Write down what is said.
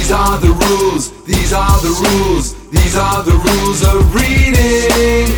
These are the rules, these are the rules, these are the rules of reading.